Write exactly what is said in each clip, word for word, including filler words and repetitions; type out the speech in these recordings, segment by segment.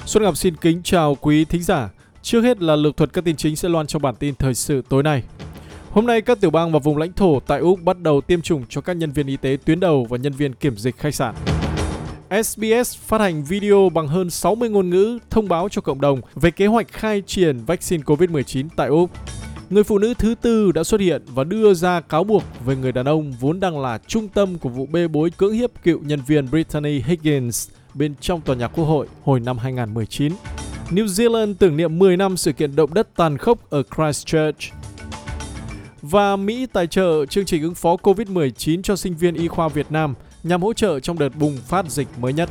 Xuân Ngọc xin kính chào quý thính giả. Trước hết là lược thuật các tin chính sẽ loan trong bản tin thời sự tối nay. Hôm nay, các tiểu bang và vùng lãnh thổ tại Úc bắt đầu tiêm chủng cho các nhân viên y tế tuyến đầu và nhân viên kiểm dịch khách sạn. ét bê ét phát hành video bằng hơn sáu mươi ngôn ngữ thông báo cho cộng đồng về kế hoạch khai triển vaccine covid mười chín tại Úc. Người phụ nữ thứ tư đã xuất hiện và đưa ra cáo buộc về người đàn ông vốn đang là trung tâm của vụ bê bối cưỡng hiếp cựu nhân viên Brittany Higgins bên trong tòa nhà Quốc hội hồi năm hai không một chín. New Zealand tưởng niệm mười năm sự kiện động đất tàn khốc ở Christchurch. Và Mỹ tài trợ chương trình ứng phó covid mười chín cho sinh viên y khoa Việt Nam nhằm hỗ trợ trong đợt bùng phát dịch mới nhất.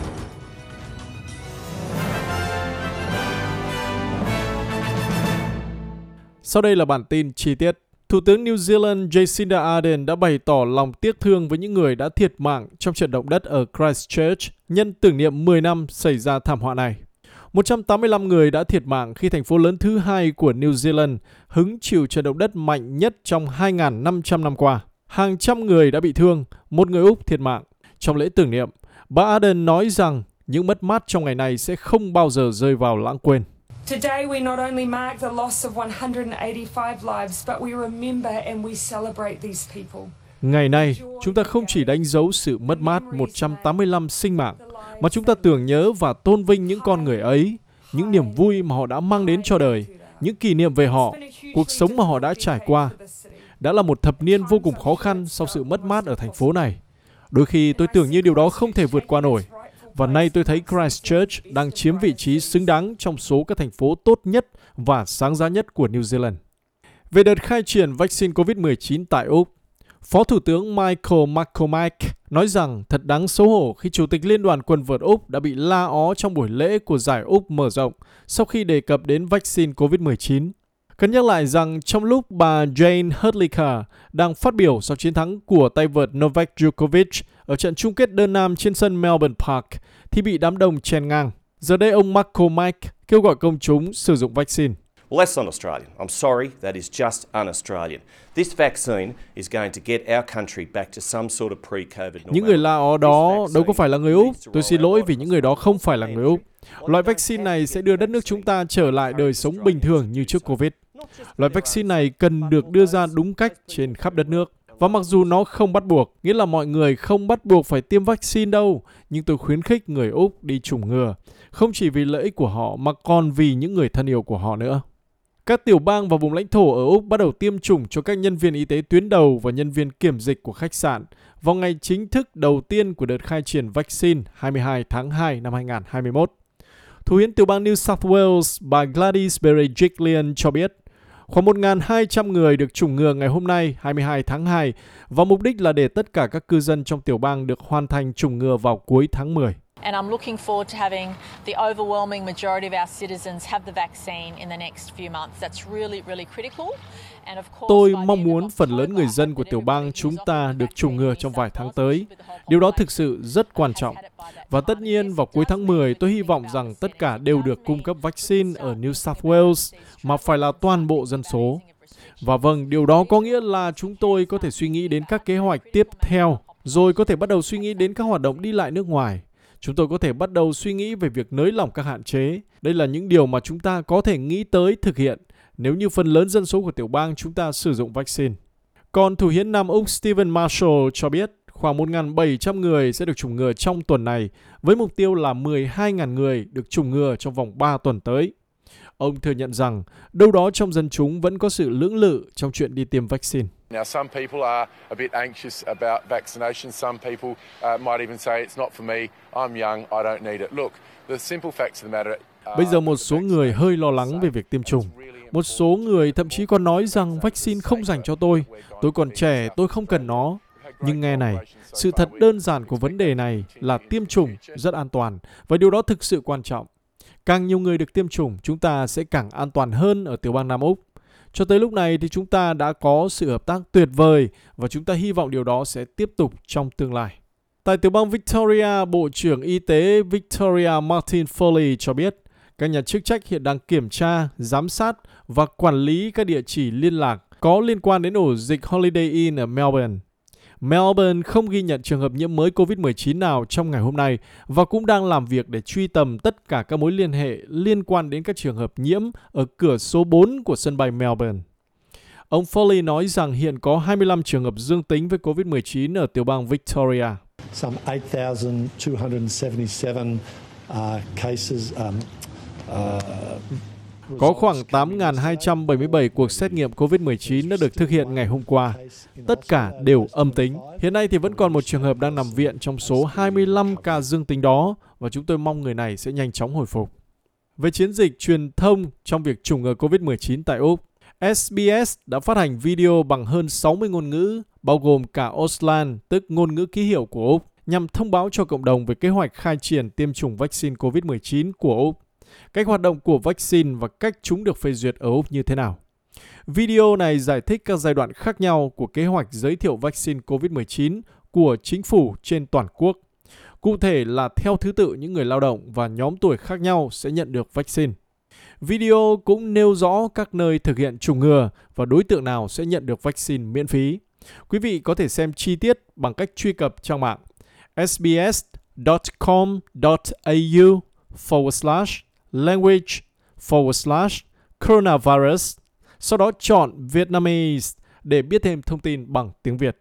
Sau đây là bản tin chi tiết. Thủ tướng New Zealand Jacinda Ardern đã bày tỏ lòng tiếc thương với những người đã thiệt mạng trong trận động đất ở Christchurch nhân tưởng niệm mười năm xảy ra thảm họa này. một trăm tám mươi lăm người đã thiệt mạng khi thành phố lớn thứ hai của New Zealand hứng chịu trận động đất mạnh nhất trong hai nghìn năm trăm năm qua. Hàng trăm người đã bị thương, một người Úc thiệt mạng. Trong lễ tưởng niệm, bà Ardern nói rằng những mất mát trong ngày này sẽ không bao giờ rơi vào lãng quên. Today we not only mark the loss of one hundred eighty-five lives, but we remember and we celebrate these people. Ngày nay, chúng ta không chỉ đánh dấu sự mất mát một trăm tám mươi lăm sinh mạng, mà chúng ta tưởng nhớ và tôn vinh những con người ấy, những niềm vui mà họ đã mang đến cho đời, những kỷ niệm về họ, cuộc sống mà họ đã trải qua. Đã là một thập niên vô cùng khó khăn sau sự mất mát ở thành phố này. Đôi khi tôi tưởng như điều đó không thể vượt qua nổi. Và nay tôi thấy Christchurch đang chiếm vị trí xứng đáng trong số các thành phố tốt nhất và sáng giá nhất của New Zealand. Về đợt khai triển vaccine covid mười chín tại Úc, Phó Thủ tướng Michael McCormack nói rằng thật đáng xấu hổ khi Chủ tịch Liên đoàn Quần vợt Úc đã bị la ó trong buổi lễ của giải Úc mở rộng sau khi đề cập đến vaccine covid mười chín. Cần nhắc lại rằng trong lúc bà Jane Hrdlicka đang phát biểu sau chiến thắng của tay vợt Novak Djokovic ở trận chung kết đơn nam trên sân Melbourne Park thì bị đám đông chen ngang. Giờ đây ông McCormack kêu gọi công chúng sử dụng vaccine. Well, that's un-Australian. I'm sorry, that is just un-Australian. This vaccine is going to get our country back to some sort of pre-COVID normality. Những người la ó đó đâu có phải là người Úc. Tôi xin lỗi vì những người đó không phải là người Úc. Loại vaccine này sẽ đưa đất nước chúng ta trở lại đời sống bình thường như trước Covid. Loại vaccine này cần được đưa ra đúng cách trên khắp đất nước. Và mặc dù nó không bắt buộc, nghĩa là mọi người không bắt buộc phải tiêm vaccine đâu, nhưng tôi khuyến khích người Úc đi chủng ngừa, không chỉ vì lợi ích của họ mà còn vì những người thân yêu của họ nữa. Các tiểu bang và vùng lãnh thổ ở Úc bắt đầu tiêm chủng cho các nhân viên y tế tuyến đầu và nhân viên kiểm dịch của khách sạn vào ngày chính thức đầu tiên của đợt khai triển vaccine hai mươi hai tháng hai năm hai nghìn không trăm hai mươi mốt. Thủ hiến tiểu bang New South Wales, bà Gladys Berejiklian cho biết, khoảng một nghìn hai trăm người được chủng ngừa ngày hôm nay hai mươi hai tháng hai và mục đích là để tất cả các cư dân trong tiểu bang được hoàn thành chủng ngừa vào cuối tháng mười. And I'm looking forward to having the overwhelming majority of our citizens have the vaccine in the next few months. That's really, really critical. And of course, Tôi mong muốn phần lớn người dân của tiểu bang chúng ta được chủng ngừa trong vài tháng tới. Điều đó thực sự rất quan trọng. Và tất nhiên vào cuối tháng mười, tôi hy vọng rằng tất cả đều được cung cấp vaccine ở New South Wales, mà phải là toàn bộ dân số. Và vâng, điều đó có nghĩa là chúng tôi có thể suy nghĩ đến các kế hoạch tiếp theo, rồi có thể bắt đầu suy nghĩ đến các hoạt động đi lại nước ngoài. Chúng tôi có thể bắt đầu suy nghĩ về việc nới lỏng các hạn chế. Đây là những điều mà chúng ta có thể nghĩ tới thực hiện nếu như phần lớn dân số của tiểu bang chúng ta sử dụng vaccine. Còn thủ hiến Nam Úc Stephen Marshall cho biết khoảng một nghìn bảy trăm người sẽ được chủng ngừa trong tuần này, với mục tiêu là mười hai nghìn người được chủng ngừa trong vòng ba tuần tới. Ông thừa nhận rằng đâu đó trong dân chúng vẫn có sự lưỡng lự trong chuyện đi tiêm vaccine. Now, some people are a bit anxious about vaccination. Some people uh, might even say it's not for me. I'm young. I don't need it. Look, the simple facts of the matter. Uh, Bây giờ một số người hơi lo lắng về việc tiêm chủng. Một số người thậm chí còn nói rằng vaccine không dành cho tôi. Tôi còn trẻ, tôi không cần nó. Nhưng nghe này, sự thật đơn giản của vấn đề này là tiêm chủng rất an toàn và điều đó thực sự quan trọng. Càng nhiều người được tiêm chủng, chúng ta sẽ càng an toàn hơn ở tiểu bang Nam Úc. Cho tới lúc này thì chúng ta đã có sự hợp tác tuyệt vời và chúng ta hy vọng điều đó sẽ tiếp tục trong tương lai. Tại tiểu bang Victoria, Bộ trưởng Y tế Victoria Martin Foley cho biết các nhà chức trách hiện đang kiểm tra, giám sát và quản lý các địa chỉ liên lạc có liên quan đến ổ dịch Holiday Inn ở Melbourne. Melbourne không ghi nhận trường hợp nhiễm mới covid mười chín nào trong ngày hôm nay và cũng đang làm việc để truy tầm tất cả các mối liên hệ liên quan đến các trường hợp nhiễm ở cửa số bốn của sân bay Melbourne. Ông Foley nói rằng hiện có hai mươi lăm trường hợp dương tính với covid mười chín ở tiểu bang Victoria. Some eight thousand two hundred seventy-seven uh, cases. Um, uh, Có khoảng tám nghìn hai trăm bảy mươi bảy cuộc xét nghiệm covid mười chín đã được thực hiện ngày hôm qua. Tất cả đều âm tính. Hiện nay thì vẫn còn một trường hợp đang nằm viện trong số hai mươi lăm ca dương tính đó và chúng tôi mong người này sẽ nhanh chóng hồi phục. Về chiến dịch truyền thông trong việc chủng ngừa covid mười chín tại Úc, ét bê ét đã phát hành video bằng hơn sáu mươi ngôn ngữ, bao gồm cả Auslan, tức ngôn ngữ ký hiệu của Úc, nhằm thông báo cho cộng đồng về kế hoạch khai triển tiêm chủng vaccine covid mười chín của Úc, cách hoạt động của vaccine và cách chúng được phê duyệt ở Úc như thế nào. Video này giải thích các giai đoạn khác nhau của kế hoạch giới thiệu vaccine covid mười chín của chính phủ trên toàn quốc. Cụ thể là theo thứ tự những người lao động và nhóm tuổi khác nhau sẽ nhận được vaccine. Video cũng nêu rõ các nơi thực hiện chủng ngừa và đối tượng nào sẽ nhận được vaccine miễn phí. Quý vị có thể xem chi tiết bằng cách truy cập trang mạng sbs.com.au forward slash language forward slash coronavirus, sau đó chọn Vietnamese để biết thêm thông tin bằng tiếng Việt.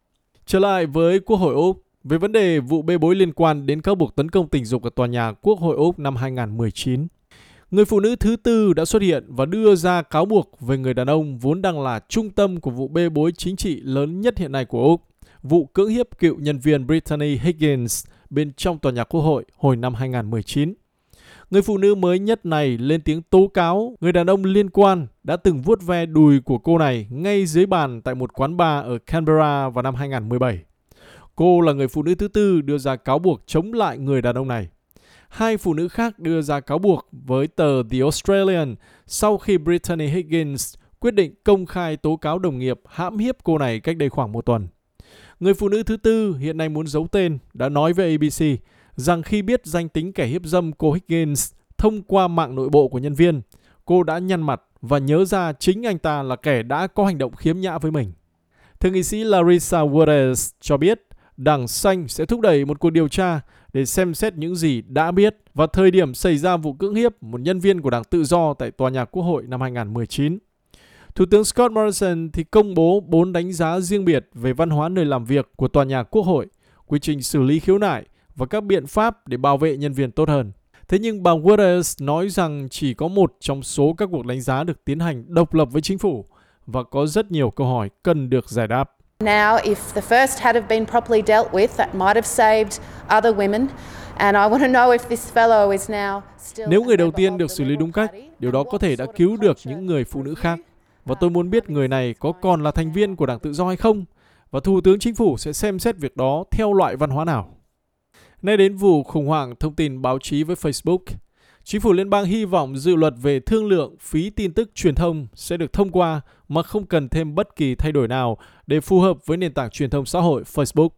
Trở lại với Quốc hội Úc, về vấn đề vụ bê bối liên quan đến các buộc tấn công tình dục ở tòa nhà Quốc hội Úc năm hai không một chín. Người phụ nữ thứ tư đã xuất hiện và đưa ra cáo buộc về người đàn ông vốn đang là trung tâm của vụ bê bối chính trị lớn nhất hiện nay của Úc, vụ cưỡng hiếp cựu nhân viên Brittany Higgins bên trong tòa nhà Quốc hội hồi năm hai không một chín. Người phụ nữ mới nhất này lên tiếng tố cáo người đàn ông liên quan đã từng vuốt ve đùi của cô này ngay dưới bàn tại một quán bar ở Canberra vào năm hai không một bảy. Cô là người phụ nữ thứ tư đưa ra cáo buộc chống lại người đàn ông này. Hai phụ nữ khác đưa ra cáo buộc với tờ The Australian sau khi Brittany Higgins quyết định công khai tố cáo đồng nghiệp hãm hiếp cô này cách đây khoảng một tuần. Người phụ nữ thứ tư hiện nay muốn giấu tên đã nói với a bê xê rằng khi biết danh tính kẻ hiếp dâm cô Higgins thông qua mạng nội bộ của nhân viên, cô đã nhăn mặt và nhớ ra chính anh ta là kẻ đã có hành động khiếm nhã với mình. Thượng nghị sĩ Larissa Waters cho biết Đảng Xanh sẽ thúc đẩy một cuộc điều tra để xem xét những gì đã biết vào thời điểm xảy ra vụ cưỡng hiếp một nhân viên của Đảng Tự do tại tòa nhà Quốc hội năm hai không một chín. Thủ tướng Scott Morrison thì công bố bốn đánh giá riêng biệt về văn hóa nơi làm việc của tòa nhà Quốc hội, quy trình xử lý khiếu nại và các biện pháp để bảo vệ nhân viên tốt hơn. Thế nhưng bà Waters nói rằng chỉ có một trong số các cuộc đánh giá được tiến hành độc lập với chính phủ và có rất nhiều câu hỏi cần được giải đáp. Now, if the first had have been properly dealt with, that might have saved other women. And I want to know if this fellow is now still. Nếu người đầu tiên được xử lý đúng cách, điều đó có thể đã cứu được những người phụ nữ khác. Và tôi muốn biết người này có còn là thành viên của Đảng Tự do hay không. Và Thủ tướng Chính phủ sẽ xem xét việc đó theo loại văn hóa nào. Nay đến vụ khủng hoảng thông tin báo chí với Facebook. Chính phủ liên bang hy vọng dự luật về thương lượng phí tin tức truyền thông sẽ được thông qua mà không cần thêm bất kỳ thay đổi nào để phù hợp với nền tảng truyền thông xã hội Facebook.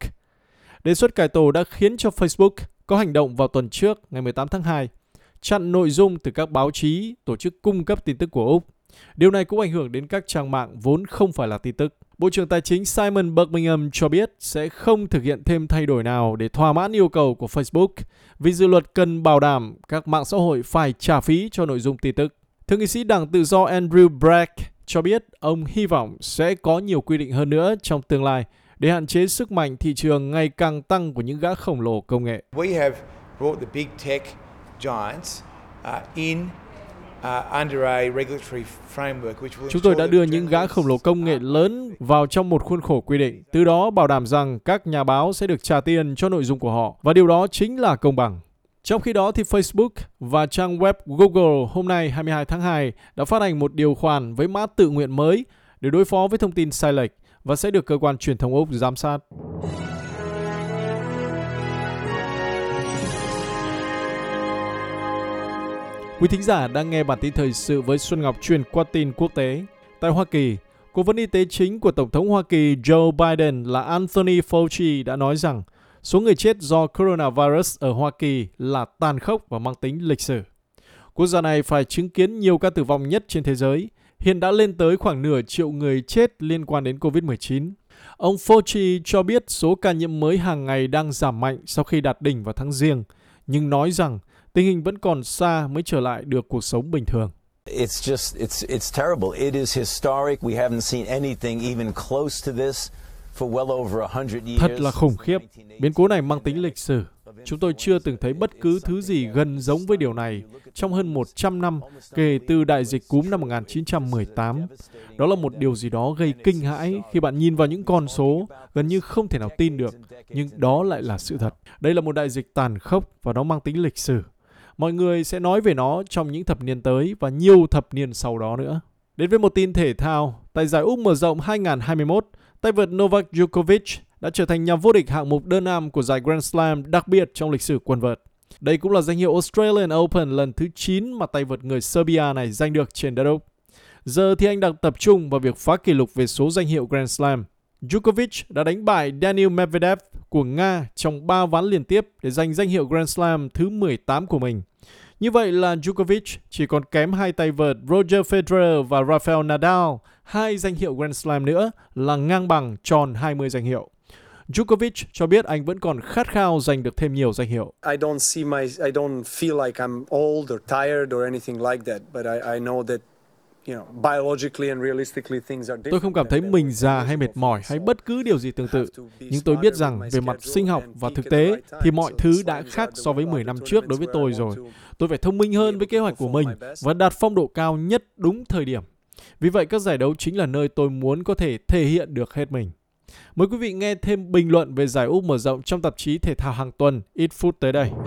Đề xuất cải tổ đã khiến cho Facebook có hành động vào tuần trước, ngày mười tám tháng hai, chặn nội dung từ các báo chí, tổ chức cung cấp tin tức của Úc. Điều này cũng ảnh hưởng đến các trang mạng vốn không phải là tin tức. Bộ trưởng Tài chính Simon Birmingham cho biết sẽ không thực hiện thêm thay đổi nào để thỏa mãn yêu cầu của Facebook vì dự luật cần bảo đảm các mạng xã hội phải trả phí cho nội dung tin tức. Thượng nghị sĩ Đảng Tự do Andrew Bragg cho biết ông hy vọng sẽ có nhiều quy định hơn nữa trong tương lai để hạn chế sức mạnh thị trường ngày càng tăng của những gã khổng lồ công nghệ. We have brought the big tech giants uh, in Chúng tôi đã đưa những gã khổng lồ công nghệ lớn vào trong một khuôn khổ quy định, từ đó bảo đảm rằng các nhà báo sẽ được trả tiền cho nội dung của họ, và điều đó chính là công bằng. Trong khi đó thì Facebook và trang web Google hôm nay hai mươi hai tháng hai đã phát hành một điều khoản với mã tự nguyện mới để đối phó với thông tin sai lệch và sẽ được cơ quan truyền thông Úc giám sát. Quý thính giả đang nghe bản tin thời sự với Xuân Ngọc truyền qua tin quốc tế. Tại Hoa Kỳ, Cố vấn y tế chính của Tổng thống Hoa Kỳ Joe Biden là Anthony Fauci đã nói rằng số người chết do coronavirus ở Hoa Kỳ là tàn khốc và mang tính lịch sử. Quốc gia này phải chứng kiến nhiều ca tử vong nhất trên thế giới, hiện đã lên tới khoảng nửa triệu người chết liên quan đến covid mười chín. Ông Fauci cho biết số ca nhiễm mới hàng ngày đang giảm mạnh sau khi đạt đỉnh vào tháng Giêng, nhưng nói rằng tình hình vẫn còn xa mới trở lại được cuộc sống bình thường. It's just, it's, it's terrible. It is historic. We haven't seen anything even close to this for well over one hundred years. Thật là khủng khiếp. Biến cố này mang tính lịch sử. Chúng tôi chưa từng thấy bất cứ thứ gì gần giống với điều này trong hơn một trăm năm kể từ đại dịch cúm năm một nghìn chín trăm mười tám. Đó là một điều gì đó gây kinh hãi khi bạn nhìn vào những con số gần như không thể nào tin được, nhưng đó lại là sự thật. Đây là một đại dịch tàn khốc và nó mang tính lịch sử. Mọi người sẽ nói về nó trong những thập niên tới và nhiều thập niên sau đó nữa. Đến với một tin thể thao, tại giải Úc mở rộng hai không hai mốt, tay vợt Novak Djokovic đã trở thành nhà vô địch hạng mục đơn nam của giải Grand Slam đặc biệt trong lịch sử quần vợt. Đây cũng là danh hiệu Australian Open lần thứ chín mà tay vợt người Serbia này giành được trên đất Úc. Giờ thì anh đang tập trung vào việc phá kỷ lục về số danh hiệu Grand Slam. Djokovic đã đánh bại Daniil Medvedev của Nga trong ba ván liên tiếp để giành danh hiệu Grand Slam thứ mười tám của mình. Như vậy là Djokovic chỉ còn kém hai tay vợt Roger Federer và Rafael Nadal, hai danh hiệu Grand Slam nữa là ngang bằng tròn hai mươi danh hiệu. Djokovic cho biết anh vẫn còn khát khao giành được thêm nhiều danh hiệu. I don't see my I don't feel like I'm old or tired or anything like that, but I I know that you know, biologically and realistically things are different. Tôi không cảm thấy mình già hay mệt mỏi hay bất cứ điều gì tương tự, nhưng tôi biết rằng về mặt sinh học và thực tế thì mọi thứ đã khác so với mười năm trước đối với tôi rồi. Tôi phải thông minh hơn với kế hoạch của mình và đạt phong độ cao nhất đúng thời điểm. Vì vậy các giải đấu chính là nơi tôi muốn có thể thể hiện được hết mình. Mời quý vị nghe thêm bình luận về giải Úc mở rộng trong tạp chí Thể thao hàng tuần ít phút tới đây.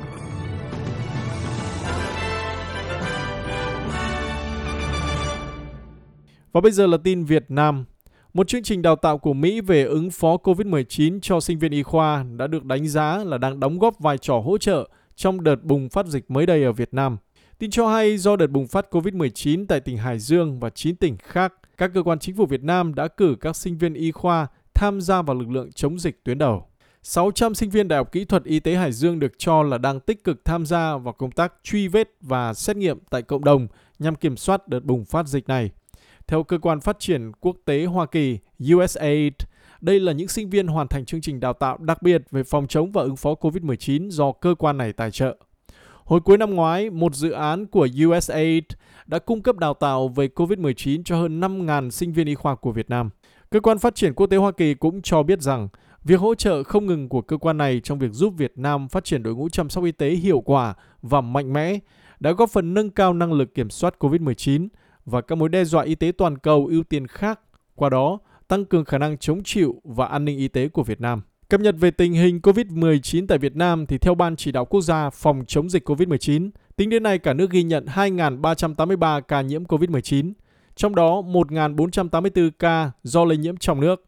Và bây giờ là tin Việt Nam. Một chương trình đào tạo của Mỹ về ứng phó covid mười chín cho sinh viên y khoa đã được đánh giá là đang đóng góp vai trò hỗ trợ trong đợt bùng phát dịch mới đây ở Việt Nam. Tin cho hay do đợt bùng phát covid mười chín tại tỉnh Hải Dương và chín tỉnh khác, các cơ quan chính phủ Việt Nam đã cử các sinh viên y khoa tham gia vào lực lượng chống dịch tuyến đầu. sáu trăm sinh viên Đại học Kỹ thuật Y tế Hải Dương được cho là đang tích cực tham gia vào công tác truy vết và xét nghiệm tại cộng đồng nhằm kiểm soát đợt bùng phát dịch này. Theo Cơ quan Phát triển Quốc tế Hoa Kỳ U S A I D, đây là những sinh viên hoàn thành chương trình đào tạo đặc biệt về phòng chống và ứng phó covid mười chín do cơ quan này tài trợ. Hồi cuối năm ngoái, một dự án của U S A I D đã cung cấp đào tạo về covid mười chín cho hơn năm nghìn sinh viên y khoa của Việt Nam. Cơ quan Phát triển Quốc tế Hoa Kỳ cũng cho biết rằng việc hỗ trợ không ngừng của cơ quan này trong việc giúp Việt Nam phát triển đội ngũ chăm sóc y tế hiệu quả và mạnh mẽ đã góp phần nâng cao năng lực kiểm soát covid mười chín và các mối đe dọa y tế toàn cầu ưu tiên khác, qua đó tăng cường khả năng chống chịu và an ninh y tế của Việt Nam. Cập nhật về tình hình covid mười chín tại Việt Nam thì theo Ban Chỉ đạo Quốc gia phòng chống dịch covid mười chín, tính đến nay cả nước ghi nhận hai nghìn ba trăm tám mươi ba ca nhiễm covid mười chín, trong đó một nghìn bốn trăm tám mươi tư ca do lây nhiễm trong nước.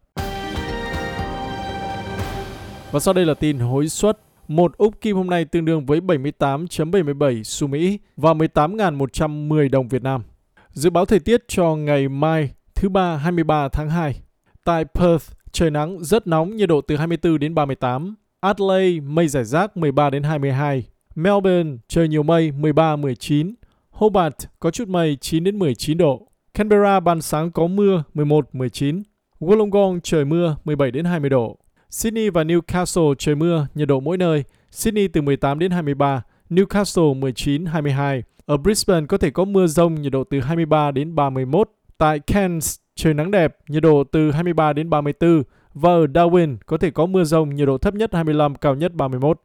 Và sau đây là tin hối suất. Một úc kim hôm nay tương đương với bảy mươi tám phẩy bảy mươi bảy xu Mỹ và mười tám nghìn một trăm mười đồng Việt Nam. Dự báo thời tiết cho ngày mai thứ ba hai mươi ba tháng hai. Tại Perth, trời nắng rất nóng, nhiệt độ từ hai mươi tư đến ba mươi tám. Adelaide, mây rải rác mười ba đến hai mươi hai. Melbourne, trời nhiều mây mười ba mười chín. Hobart, có chút mây chín đến mười chín độ. Canberra, ban sáng có mưa mười một mười chín. Wollongong, trời mưa mười bảy đến hai mươi độ. Sydney và Newcastle, trời mưa, nhiệt độ mỗi nơi. Sydney từ mười tám đến hai mươi ba, Newcastle mười chín hai mươi hai. Ở Brisbane có thể có mưa rông, nhiệt độ từ hai mươi ba đến ba mươi mốt. Tại Cairns, trời nắng đẹp, nhiệt độ từ hai mươi ba đến ba mươi tư. Và ở Darwin có thể có mưa rông, nhiệt độ thấp nhất hai mươi lăm, cao nhất ba mươi mốt.